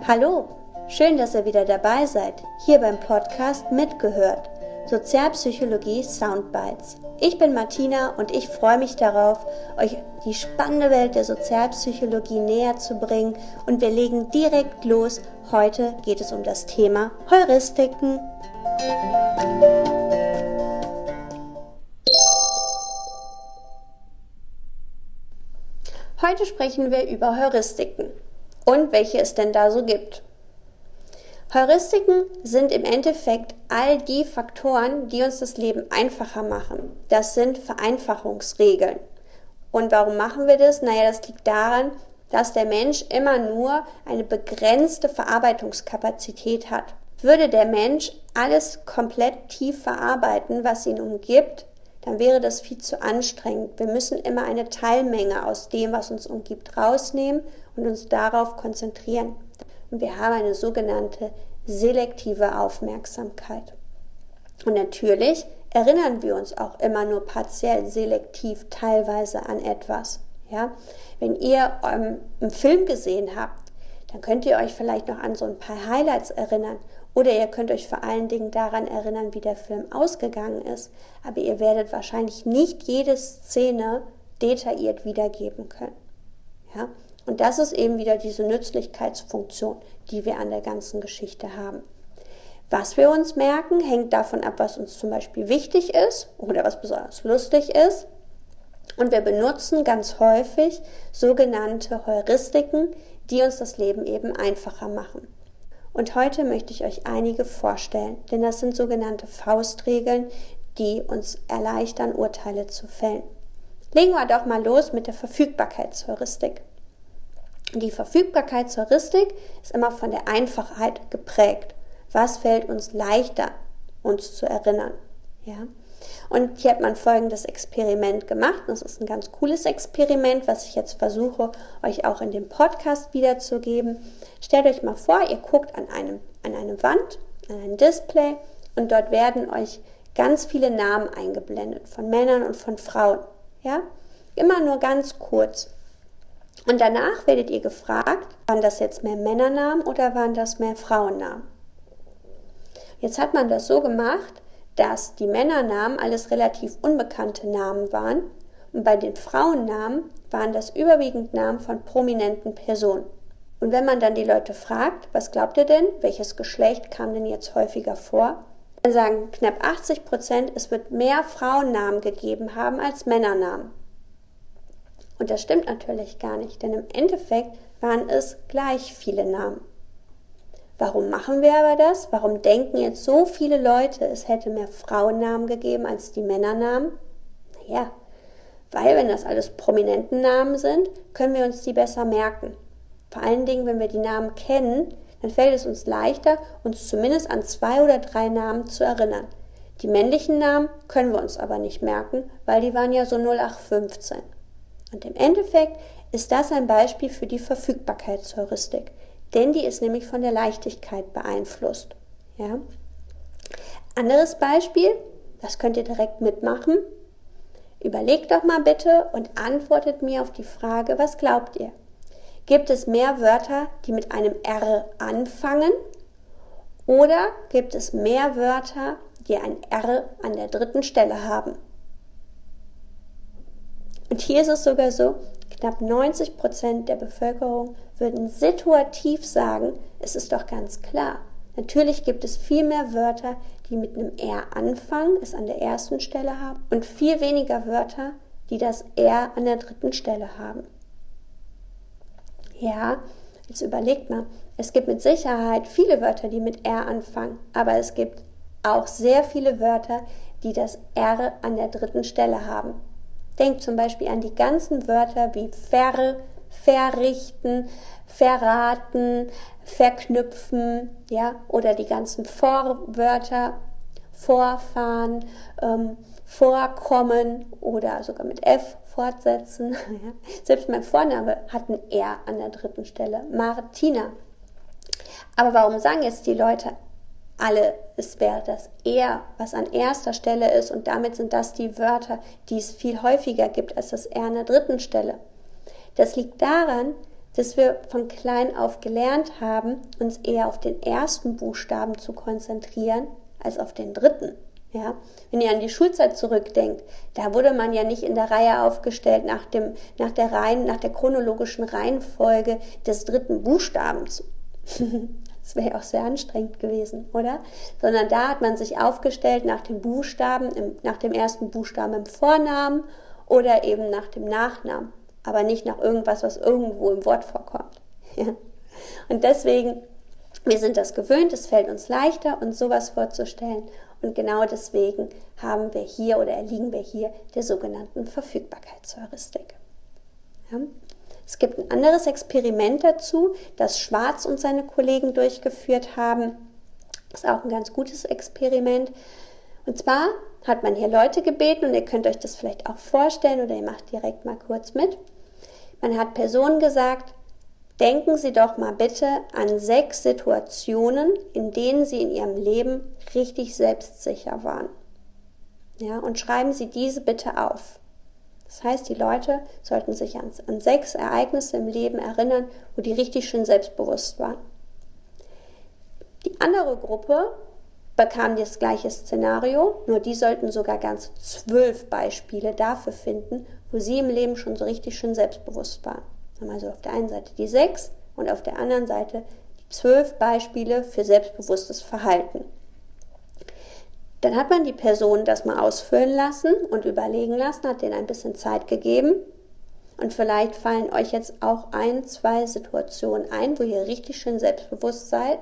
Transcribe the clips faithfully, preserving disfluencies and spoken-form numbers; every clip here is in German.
Hallo, schön, dass ihr wieder dabei seid, hier beim Podcast Mitgehört, Sozialpsychologie Soundbites. Ich bin Martina und ich freue mich darauf, euch die spannende Welt der Sozialpsychologie näher zu bringen und wir legen direkt los. Heute geht es um das Thema Heuristiken. Heute sprechen wir über Heuristiken und welche es denn da so gibt. Heuristiken sind im Endeffekt all die Faktoren, die uns das Leben einfacher machen. Das sind Vereinfachungsregeln. Und warum machen wir das? Naja, das liegt daran, dass der Mensch immer nur eine begrenzte Verarbeitungskapazität hat. Würde der Mensch alles komplett tief verarbeiten, was ihn umgibt, dann wäre das viel zu anstrengend. Wir müssen immer eine Teilmenge aus dem, was uns umgibt, rausnehmen und uns darauf konzentrieren. Und wir haben eine sogenannte selektive Aufmerksamkeit. Und natürlich erinnern wir uns auch immer nur partiell selektiv teilweise an etwas. Ja? Wenn ihr ähm, einen Film gesehen habt, dann könnt ihr euch vielleicht noch an so ein paar Highlights erinnern. Oder ihr könnt euch vor allen Dingen daran erinnern, wie der Film ausgegangen ist. Aber ihr werdet wahrscheinlich nicht jede Szene detailliert wiedergeben können. Ja? Und das ist eben wieder diese Nützlichkeitsfunktion, die wir an der ganzen Geschichte haben. Was wir uns merken, hängt davon ab, was uns zum Beispiel wichtig ist oder was besonders lustig ist. Und wir benutzen ganz häufig sogenannte Heuristiken, die uns das Leben eben einfacher machen. Und heute möchte ich euch einige vorstellen, denn das sind sogenannte Faustregeln, die uns erleichtern, Urteile zu fällen. Legen wir doch mal los mit der Verfügbarkeitsheuristik. Die Verfügbarkeitsheuristik ist immer von der Einfachheit geprägt. Was fällt uns leichter, uns zu erinnern? Ja? Und hier hat man folgendes Experiment gemacht. Das ist ein ganz cooles Experiment, was ich jetzt versuche, euch auch in dem Podcast wiederzugeben. Stellt euch mal vor, ihr guckt an, einem, an eine Wand, an ein Display und dort werden euch ganz viele Namen eingeblendet von Männern und von Frauen. Ja? Immer nur ganz kurz. Und danach werdet ihr gefragt, waren das jetzt mehr Männernamen oder waren das mehr Frauennamen? Jetzt hat man das so gemacht, dass die Männernamen alles relativ unbekannte Namen waren und bei den Frauennamen waren das überwiegend Namen von prominenten Personen. Und wenn man dann die Leute fragt, was glaubt ihr denn, welches Geschlecht kam denn jetzt häufiger vor? Dann sagen knapp achtzig Prozent, es wird mehr Frauennamen gegeben haben als Männernamen. Und das stimmt natürlich gar nicht, denn im Endeffekt waren es gleich viele Namen. Warum machen wir aber das? Warum denken jetzt so viele Leute, es hätte mehr Frauennamen gegeben als die Männernamen? Naja, weil wenn das alles Prominentennamen sind, können wir uns die besser merken. Vor allen Dingen, wenn wir die Namen kennen, dann fällt es uns leichter, uns zumindest an zwei oder drei Namen zu erinnern. Die männlichen Namen können wir uns aber nicht merken, weil die waren ja so null acht fünfzehn. Und im Endeffekt ist das ein Beispiel für die Verfügbarkeitsheuristik, denn die ist nämlich von der Leichtigkeit beeinflusst. Ja? Anderes Beispiel, das könnt ihr direkt mitmachen. Überlegt doch mal bitte und antwortet mir auf die Frage, was glaubt ihr? Gibt es mehr Wörter, die mit einem R anfangen? Oder gibt es mehr Wörter, die ein R an der dritten Stelle haben? Und hier ist es sogar so, knapp neunzig Prozent der Bevölkerung würden situativ sagen, es ist doch ganz klar. Natürlich gibt es viel mehr Wörter, die mit einem R anfangen, es an der ersten Stelle haben, und viel weniger Wörter, die das R an der dritten Stelle haben. Ja, jetzt überlegt mal, es gibt mit Sicherheit viele Wörter, die mit R anfangen, aber es gibt auch sehr viele Wörter, die das R an der dritten Stelle haben. Denkt zum Beispiel an die ganzen Wörter wie ver, verrichten, verraten, verknüpfen, ja, oder die ganzen Vorwörter, vorfahren, ähm, vorkommen oder sogar mit F fortsetzen. Ja. Selbst mein Vorname hat ein R an der dritten Stelle, Martina. Aber warum sagen jetzt die Leute alle, es wäre das Er, was an erster Stelle ist, und damit sind das die Wörter, die es viel häufiger gibt als das Er an der dritten Stelle? Das liegt daran, dass wir von klein auf gelernt haben, uns eher auf den ersten Buchstaben zu konzentrieren, als auf den dritten. Ja? Wenn ihr an die Schulzeit zurückdenkt, da wurde man ja nicht in der Reihe aufgestellt nach, dem, nach, der, Reihen, nach der chronologischen Reihenfolge des dritten Buchstabens. Das wäre ja auch sehr anstrengend gewesen, oder? Sondern da hat man sich aufgestellt nach dem Buchstaben, im, nach dem ersten Buchstaben im Vornamen oder eben nach dem Nachnamen, aber nicht nach irgendwas, was irgendwo im Wort vorkommt. Ja. Und deswegen, wir sind das gewöhnt, es fällt uns leichter, uns sowas vorzustellen. Und genau deswegen haben wir hier oder erliegen wir hier der sogenannten Verfügbarkeitsheuristik. Ja. Es gibt ein anderes Experiment dazu, das Schwarz und seine Kollegen durchgeführt haben. Das ist auch ein ganz gutes Experiment. Und zwar hat man hier Leute gebeten, und ihr könnt euch das vielleicht auch vorstellen oder ihr macht direkt mal kurz mit. Man hat Personen gesagt, denken Sie doch mal bitte an sechs Situationen, in denen Sie in Ihrem Leben richtig selbstsicher waren. Ja, und schreiben Sie diese bitte auf. Das heißt, die Leute sollten sich an, an sechs Ereignisse im Leben erinnern, wo die richtig schön selbstbewusst waren. Die andere Gruppe bekam das gleiche Szenario, nur die sollten sogar ganz zwölf Beispiele dafür finden, wo sie im Leben schon so richtig schön selbstbewusst waren. Also auf der einen Seite die sechs und auf der anderen Seite die zwölf Beispiele für selbstbewusstes Verhalten. Dann hat man die Person das mal ausfüllen lassen und überlegen lassen, hat denen ein bisschen Zeit gegeben. Und vielleicht fallen euch jetzt auch ein, zwei Situationen ein, wo ihr richtig schön selbstbewusst seid.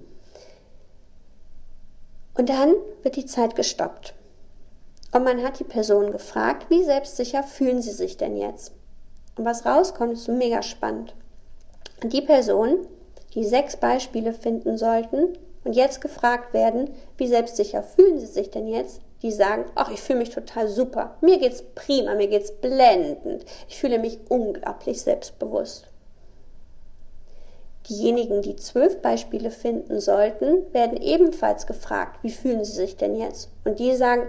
Und dann wird die Zeit gestoppt. Und man hat die Person gefragt, wie selbstsicher fühlen sie sich denn jetzt? Und was rauskommt, ist so mega spannend. Und die Personen, die sechs Beispiele finden sollten, und jetzt gefragt werden, wie selbstsicher fühlen sie sich denn jetzt, die sagen, ach, ich fühle mich total super, mir geht's prima, mir geht's blendend, ich fühle mich unglaublich selbstbewusst. Diejenigen, die zwölf Beispiele finden sollten, werden ebenfalls gefragt, wie fühlen sie sich denn jetzt? Und die sagen,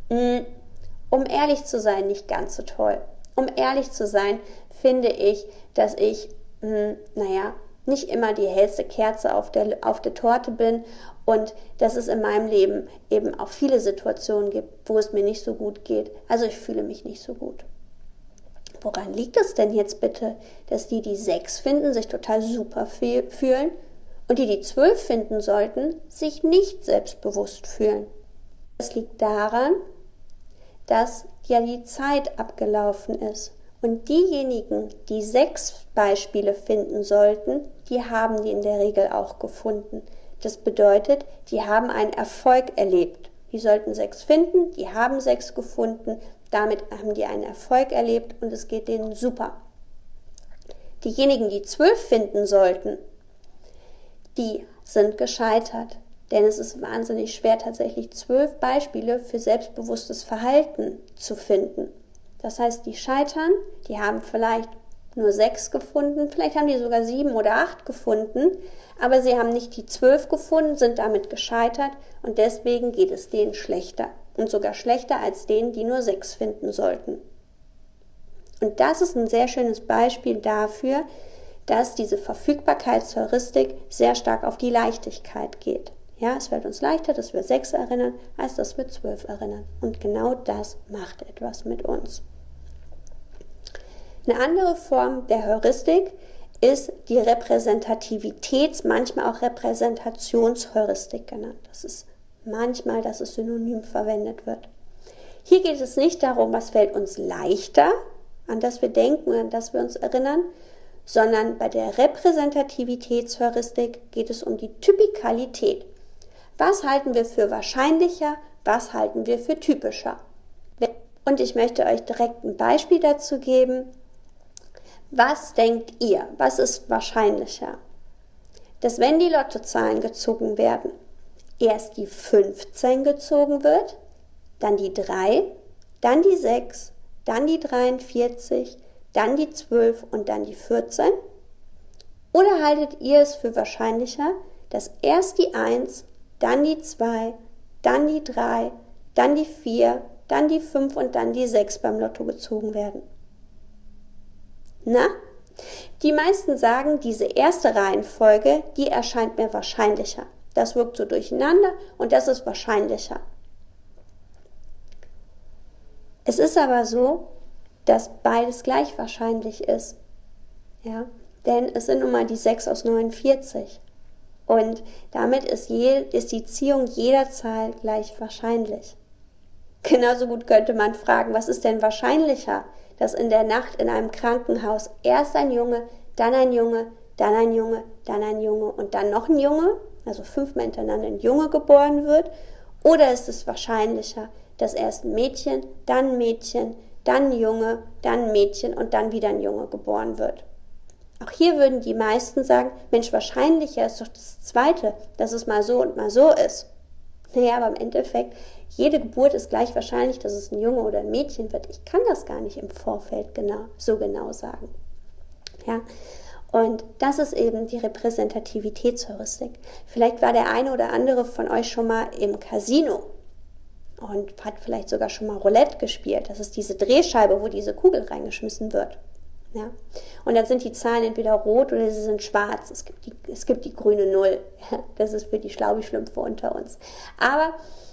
um ehrlich zu sein, nicht ganz so toll. Um ehrlich zu sein, finde ich, dass ich, mh, naja, nicht immer die hellste Kerze auf der, auf der Torte bin und dass es in meinem Leben eben auch viele Situationen gibt, wo es mir nicht so gut geht. Also ich fühle mich nicht so gut. Woran liegt es denn jetzt bitte, dass die, die sechs finden, sich total super fühlen und die, die zwölf finden sollten, sich nicht selbstbewusst fühlen? Es liegt daran, dass ja die Zeit abgelaufen ist. Und diejenigen, die sechs Beispiele finden sollten, die haben die in der Regel auch gefunden. Das bedeutet, die haben einen Erfolg erlebt. Die sollten sechs finden, die haben sechs gefunden, damit haben die einen Erfolg erlebt und es geht denen super. Diejenigen, die zwölf finden sollten, die sind gescheitert. Denn es ist wahnsinnig schwer, tatsächlich zwölf Beispiele für selbstbewusstes Verhalten zu finden. Das heißt, die scheitern, die haben vielleicht nur sechs gefunden, vielleicht haben die sogar sieben oder acht gefunden, aber sie haben nicht die zwölf gefunden, sind damit gescheitert und deswegen geht es denen schlechter. Und sogar schlechter als denen, die nur sechs finden sollten. Und das ist ein sehr schönes Beispiel dafür, dass diese Verfügbarkeitsheuristik sehr stark auf die Leichtigkeit geht. Ja, es fällt uns leichter, dass wir sechs erinnern, als dass wir zwölf erinnern. Und genau das macht etwas mit uns. Eine andere Form der Heuristik ist die Repräsentativitäts-, manchmal auch Repräsentationsheuristik genannt. Das ist manchmal, dass es synonym verwendet wird. Hier geht es nicht darum, was fällt uns leichter, an das wir denken und an das wir uns erinnern, sondern bei der Repräsentativitätsheuristik geht es um die Typikalität. Was halten wir für wahrscheinlicher, was halten wir für typischer? Und ich möchte euch direkt ein Beispiel dazu geben. Was denkt ihr? Was ist wahrscheinlicher? Dass wenn die Lottozahlen gezogen werden, erst die fünfzehn gezogen wird, dann die drei, dann die sechs, dann die dreiundvierzig, dann die zwölf und dann die vierzehn? Oder haltet ihr es für wahrscheinlicher, dass erst die eins, dann die zwei, dann die drei, dann die vier, dann die fünf und dann die sechs beim Lotto gezogen werden? Na, Die meisten sagen, diese erste Reihenfolge, die erscheint mir wahrscheinlicher. Das wirkt so durcheinander und das ist wahrscheinlicher. Es ist aber so, dass beides gleich wahrscheinlich ist. Ja? Denn es sind nun mal die sechs aus neunundvierzig. Und damit ist, je, ist die Ziehung jeder Zahl gleich wahrscheinlich. Genauso gut könnte man fragen, was ist denn wahrscheinlicher, dass in der Nacht in einem Krankenhaus erst ein Junge, dann ein Junge, dann ein Junge, dann ein Junge und dann noch ein Junge, also fünfmal hintereinander ein Junge geboren wird? Oder ist es wahrscheinlicher, dass erst ein Mädchen, dann ein Mädchen, dann ein Junge, dann ein Mädchen und dann wieder ein Junge geboren wird? Auch hier würden die meisten sagen, Mensch, wahrscheinlicher ist doch das Zweite, dass es mal so und mal so ist. Naja, aber im Endeffekt, jede Geburt ist gleich wahrscheinlich, dass es ein Junge oder ein Mädchen wird. Ich kann das gar nicht im Vorfeld genau, so genau sagen. Ja, und das ist eben die Repräsentativitätsheuristik. Vielleicht war der eine oder andere von euch schon mal im Casino und hat vielleicht sogar schon mal Roulette gespielt. Das ist diese Drehscheibe, wo diese Kugel reingeschmissen wird. Ja. Und dann sind die Zahlen entweder rot oder sie sind schwarz. Es gibt die, es gibt die grüne Null. Ja, das ist für die Schlaubi-Schlümpfe unter uns. Aber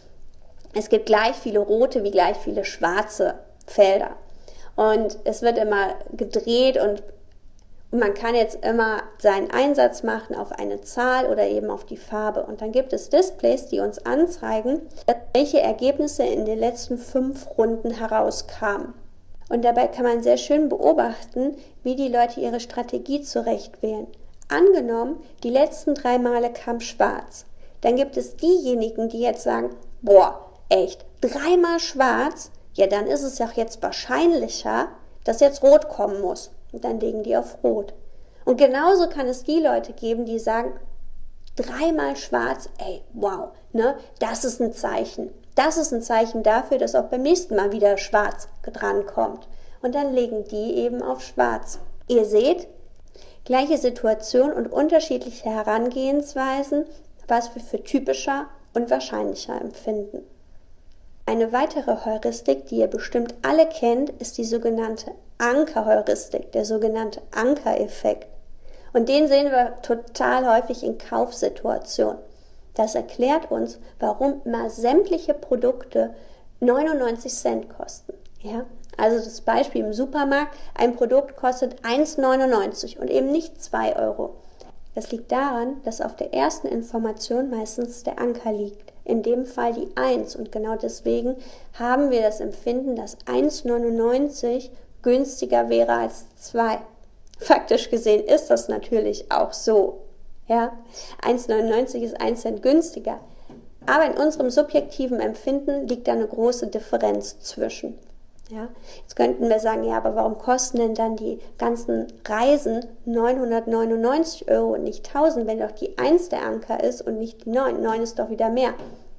es gibt gleich viele rote wie gleich viele schwarze Felder. Und es wird immer gedreht und man kann jetzt immer seinen Einsatz machen auf eine Zahl oder eben auf die Farbe. Und dann gibt es Displays, die uns anzeigen, welche Ergebnisse in den letzten fünf Runden herauskamen. Und dabei kann man sehr schön beobachten, wie die Leute ihre Strategie zurechtwählen. Angenommen, die letzten drei Male kam schwarz. Dann gibt es diejenigen, die jetzt sagen, boah, echt, dreimal schwarz? Ja, dann ist es ja jetzt wahrscheinlicher, dass jetzt rot kommen muss. Und dann legen die auf rot. Und genauso kann es die Leute geben, die sagen, dreimal schwarz, ey, wow, ne, das ist ein Zeichen. Das ist ein Zeichen dafür, dass auch beim nächsten Mal wieder schwarz dran kommt. Und dann legen die eben auf schwarz. Ihr seht, gleiche Situation und unterschiedliche Herangehensweisen, was wir für typischer und wahrscheinlicher empfinden. Eine weitere Heuristik, die ihr bestimmt alle kennt, ist die sogenannte Ankerheuristik, der sogenannte Ankereffekt. Und den sehen wir total häufig in Kaufsituationen. Das erklärt uns, warum immer sämtliche Produkte neunundneunzig Cent kosten. Ja? Also das Beispiel im Supermarkt, ein Produkt kostet eins neunundneunzig und eben nicht zwei Euro. Das liegt daran, dass auf der ersten Information meistens der Anker liegt. In dem Fall die eins und genau deswegen haben wir das Empfinden, dass eins neunundneunzig günstiger wäre als zwei. Faktisch gesehen ist das natürlich auch so. Ja, eins neunundneunzig ist ein Cent günstiger. Aber in unserem subjektiven Empfinden liegt da eine große Differenz zwischen. Ja, jetzt könnten wir sagen, ja, aber warum kosten denn dann die ganzen Reisen neunhundertneunundneunzig Euro und nicht tausend, wenn doch die eins der Anker ist und nicht die neun? neun ist doch wieder mehr.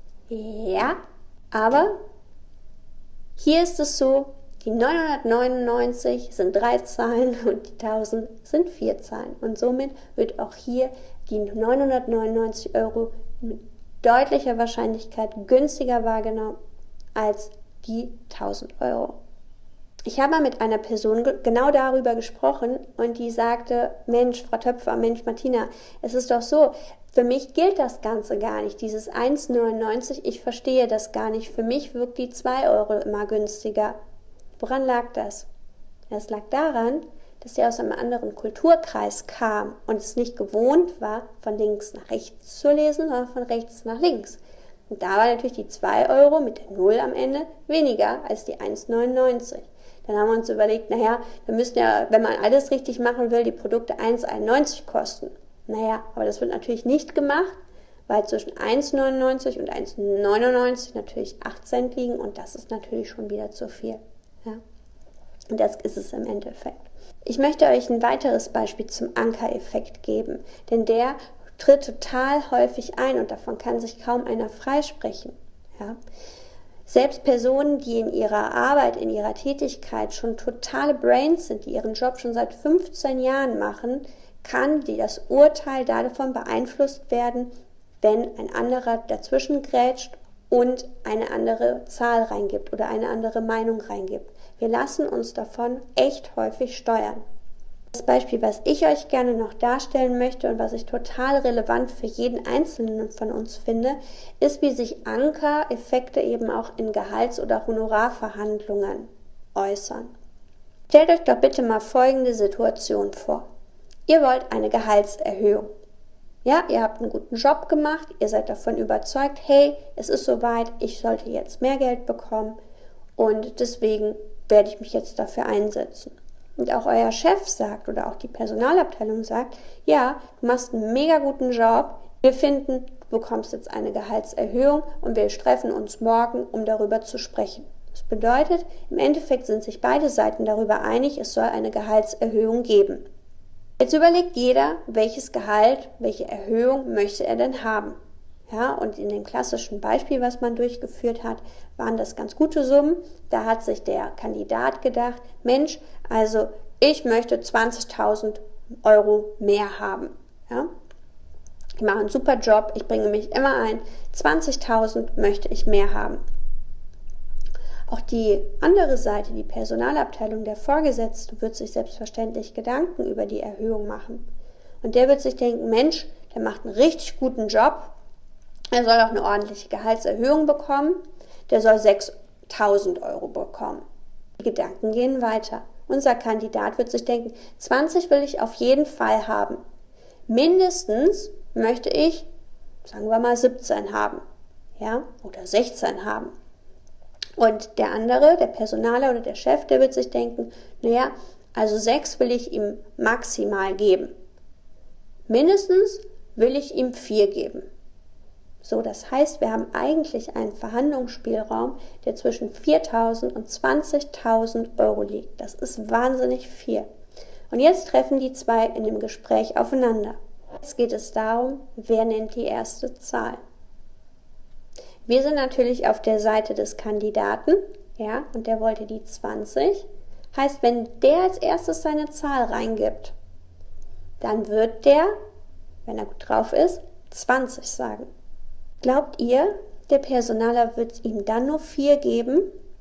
Ja, aber hier ist es so, die neunhundertneunundneunzig sind drei Zahlen und die tausend sind vier Zahlen. Und somit wird auch hier die neunhundertneunundneunzig Euro mit deutlicher Wahrscheinlichkeit günstiger wahrgenommen als die tausend Euro. Ich habe mal mit einer Person genau darüber gesprochen und die sagte, Mensch, Frau Töpfer, Mensch, Martina, es ist doch so, für mich gilt das Ganze gar nicht, dieses eins neunundneunzig, ich verstehe das gar nicht, für mich wirkt die zwei Euro immer günstiger. Woran lag das? Es lag daran, dass sie aus einem anderen Kulturkreis kam und es nicht gewohnt war, von links nach rechts zu lesen, sondern von rechts nach links. Und da war natürlich die zwei Euro mit der Null am Ende weniger als die eins neunundneunzig. Dann haben wir uns überlegt, naja, wir müssen ja, wenn man alles richtig machen will, die Produkte eins einundneunzig kosten. Naja, aber das wird natürlich nicht gemacht, weil zwischen eins neunundneunzig und eins neunundneunzig natürlich acht Cent liegen und das ist natürlich schon wieder zu viel. Ja? Und das ist es im Endeffekt. Ich möchte euch ein weiteres Beispiel zum Ankereffekt geben, denn der tritt total häufig ein und davon kann sich kaum einer freisprechen. Ja? Selbst Personen, die in ihrer Arbeit, in ihrer Tätigkeit schon totale Brains sind, die ihren Job schon seit fünfzehn Jahren machen, kann die das Urteil davon beeinflusst werden, wenn ein anderer dazwischen grätscht und eine andere Zahl reingibt oder eine andere Meinung reingibt. Wir lassen uns davon echt häufig steuern. Das Beispiel, was ich euch gerne noch darstellen möchte und was ich total relevant für jeden Einzelnen von uns finde, ist, wie sich Anker-Effekte eben auch in Gehalts- oder Honorarverhandlungen äußern. Stellt euch doch bitte mal folgende Situation vor. Ihr wollt eine Gehaltserhöhung. Ja, ihr habt einen guten Job gemacht, ihr seid davon überzeugt, hey, es ist soweit, ich sollte jetzt mehr Geld bekommen und deswegen werde ich mich jetzt dafür einsetzen. Und auch euer Chef sagt oder auch die Personalabteilung sagt, ja, du machst einen mega guten Job, wir finden, du bekommst jetzt eine Gehaltserhöhung und wir treffen uns morgen, um darüber zu sprechen. Das bedeutet, im Endeffekt sind sich beide Seiten darüber einig, es soll eine Gehaltserhöhung geben. Jetzt überlegt jeder, welches Gehalt, welche Erhöhung möchte er denn haben. Ja, und in dem klassischen Beispiel, was man durchgeführt hat, waren das ganz gute Summen. Da hat sich der Kandidat gedacht, Mensch, also ich möchte zwanzigtausend Euro mehr haben. Ja? Ich mache einen super Job, ich bringe mich immer ein, zwanzigtausend möchte ich mehr haben. Auch die andere Seite, die Personalabteilung, der Vorgesetzte, wird sich selbstverständlich Gedanken über die Erhöhung machen. Und der wird sich denken, Mensch, der macht einen richtig guten Job, er soll auch eine ordentliche Gehaltserhöhung bekommen, der soll sechstausend Euro bekommen. Die Gedanken gehen weiter. Unser Kandidat wird sich denken, zwanzig will ich auf jeden Fall haben. Mindestens möchte ich, sagen wir mal, siebzehn haben, ja, oder sechzehn haben. Und der andere, der Personaler oder der Chef, der wird sich denken, naja, also sechs will ich ihm maximal geben. Mindestens will ich ihm vier geben. So, das heißt, wir haben eigentlich einen Verhandlungsspielraum, der zwischen viertausend und zwanzigtausend Euro liegt. Das ist wahnsinnig viel. Und jetzt treffen die zwei in dem Gespräch aufeinander. Jetzt geht es darum, wer nennt die erste Zahl. Wir sind natürlich auf der Seite des Kandidaten, ja, und der wollte die zwanzig. Heißt, wenn der als erstes seine Zahl reingibt, dann wird der, wenn er gut drauf ist, zwanzig sagen. Glaubt ihr, der Personaler wird ihm dann nur vier geben?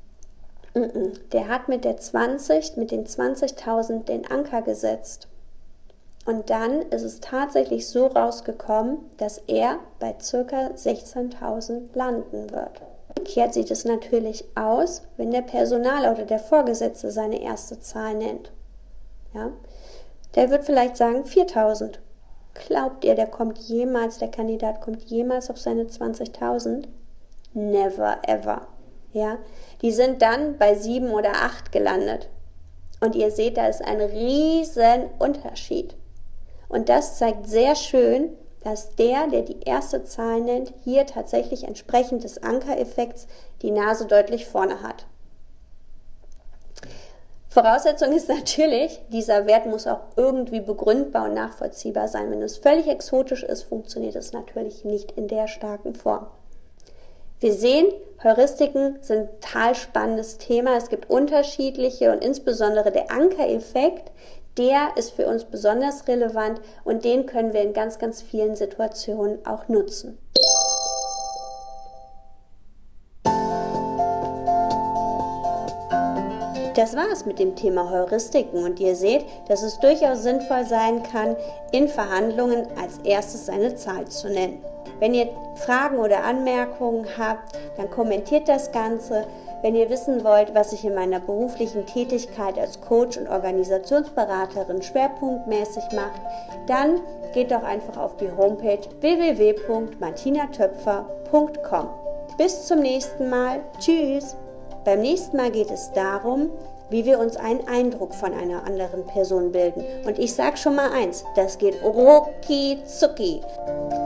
Der hat mit der zwanzig, mit den zwanzigtausend den Anker gesetzt. Und dann ist es tatsächlich so rausgekommen, dass er bei ca. sechzehntausend landen wird. Umgekehrt sieht es natürlich aus, wenn der Personaler oder der Vorgesetzte seine erste Zahl nennt. Ja? Der wird vielleicht sagen viertausend. Glaubt ihr, der kommt jemals, der Kandidat kommt jemals auf seine zwanzigtausend? Never ever. Ja? Die sind dann bei sieben oder acht gelandet. Und ihr seht, da ist ein riesen Unterschied. Und das zeigt sehr schön, dass der, der die erste Zahl nennt, hier tatsächlich entsprechend des Ankereffekts die Nase deutlich vorne hat. Voraussetzung ist natürlich, dieser Wert muss auch irgendwie begründbar und nachvollziehbar sein. Wenn es völlig exotisch ist, funktioniert es natürlich nicht in der starken Form. Wir sehen, Heuristiken sind ein total spannendes Thema. Es gibt unterschiedliche und insbesondere der Ankereffekt, der ist für uns besonders relevant und den können wir in ganz, ganz vielen Situationen auch nutzen. Das war es mit dem Thema Heuristiken und ihr seht, dass es durchaus sinnvoll sein kann, in Verhandlungen als erstes seine Zahl zu nennen. Wenn ihr Fragen oder Anmerkungen habt, dann kommentiert das Ganze. Wenn ihr wissen wollt, was ich in meiner beruflichen Tätigkeit als Coach und Organisationsberaterin schwerpunktmäßig mache, dann geht doch einfach auf die Homepage w w w punkt martina töpfer punkt com. Bis zum nächsten Mal. Tschüss! Beim nächsten Mal geht es darum, wie wir uns einen Eindruck von einer anderen Person bilden. Und ich sage schon mal eins, das geht rucki zucki.